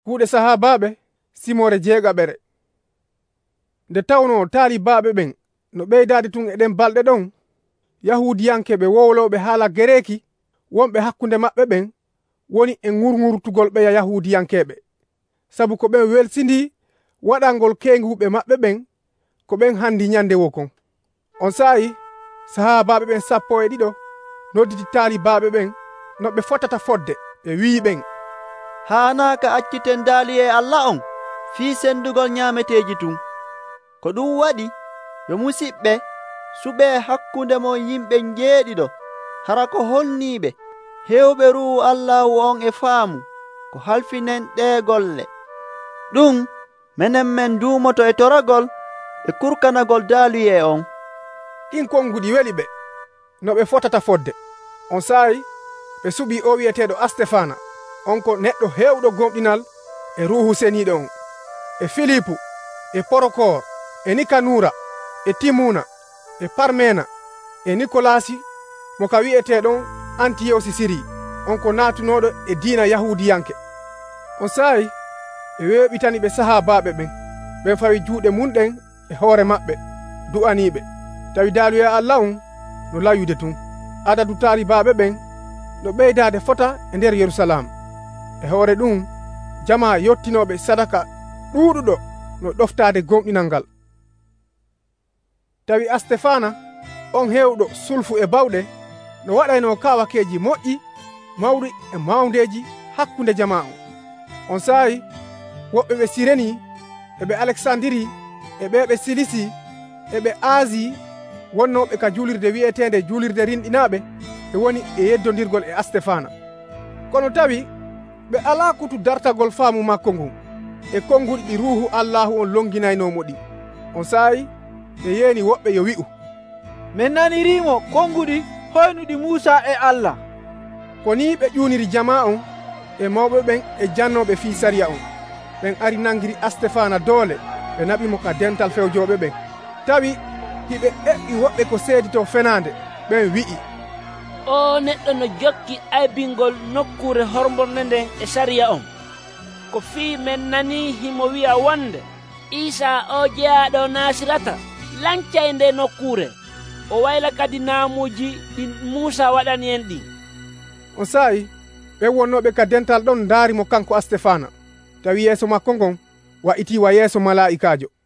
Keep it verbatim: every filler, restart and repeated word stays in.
kuuɗe sahabaɓe simore jeegaɓere. Nde tawno taalibaɓe ɓen no ɓeydade tun e ɗen balɗe ɗon, yahudiyankeɓe wowloɓe haala gereki wonɓe hakkunde maɓɓe ɓen woni e ŋurŋurtugol ɓeya yahudiyankeɓe, sabu ko ɓen welsindi waɗalngol kenguɓe maɓɓe ɓen ko ɓen handi nyande wo kon. On saayi sahabaɓe ɓen sappo e ɗiɗo nodditi taalibaɓe ɓen no ɓe fotata fodde, ɓe wi ɓen, haanaka acciten daali e Allah on fii sendugol ñaameteeji tun. Ko ɗum waɗi yo musidɓe suɓe hakkunde mon yimɓe jeeɗiɗo hara ko holniɓe hewɓe ruhu Allahu on e faamu ko halfinen ɗe golle. Ɗum menen men duumoto e toragol e kurkanagol daaluye on. ɗin konguɗi weli ɓe no ɓe fotata fodde. On saayi ɓe suɓi o wiyeteɗo Astefana, on ko neɗɗo hewɗo gomɗinal e ruhu seniɗo on, e Filipu, e Porokor, e Nikanura, e Timuna, e Parmena, e Nikolasi mo ka wiyeteɗon Antiyosi Siri, on ko natunoɗo e diina yahudiyanke. On saayi ɓe weeɓitani ɓe sahabaɓe ɓen, ɓen fawi juuɗe munɗen e hoore maɓɓe du'aniɓe, tawi daaluya Allah on no layude tun. Adadu taalibaɓe ɓen no ɓeydade fota e nder Yerusalam. E hoore ɗum jama yottinoɓe sadaka ɗuuɗuɗo no ɗoftade gomɗinal ngal. Tawi Astefana on hewɗo sulfu e bawɗe no waɗayno kawakeji moƴƴi mawɗi e mawndeji hakkunde jama on. On saayi woɓɓe ɓe Sireni eɓe Alexandiri e ɓeɓe Silisi eɓe Asi wonnoɓe ka julirde wi'etende julirde rinɗinaɓe e woni e yeddodirgol e Astefana. Kono tawi ɓe ala kutu dartagol faamu makko ngun e konguɗi ɗi ruhu Allahu on longinaynomo ɗi. On saayi ɓe yeeni woɓɓe yo wi'u, min nanirimo konguɗi hoynuɗi Musa e Allah. Ko ni ɓe ƴuniri jama on e mawɓe ɓen e jannoɓe fii sariya on. Ɓen ari nangiri Astefana doole ɓe naɓimo ka dental fewjoɓe ɓen. Tawi hiɓe eɓɓi woɓɓe ko seedito fenande, ɓen wi'i, o neɗɗo no jokki aybingol nokkure horborne nden e sariya on, ko fii men nani himo wi'a wonde Isa o jeyaɗo Nasirata lancay nde nokkure, o wayla kadi naamuji ɗi Musa waɗani en ɗi. On saayi ɓe wonnoɓe ka dental ɗon ndaarimo kanko Astefana, tawi yeeso makko ngon wa'itiwa yeeso mala'ikajo.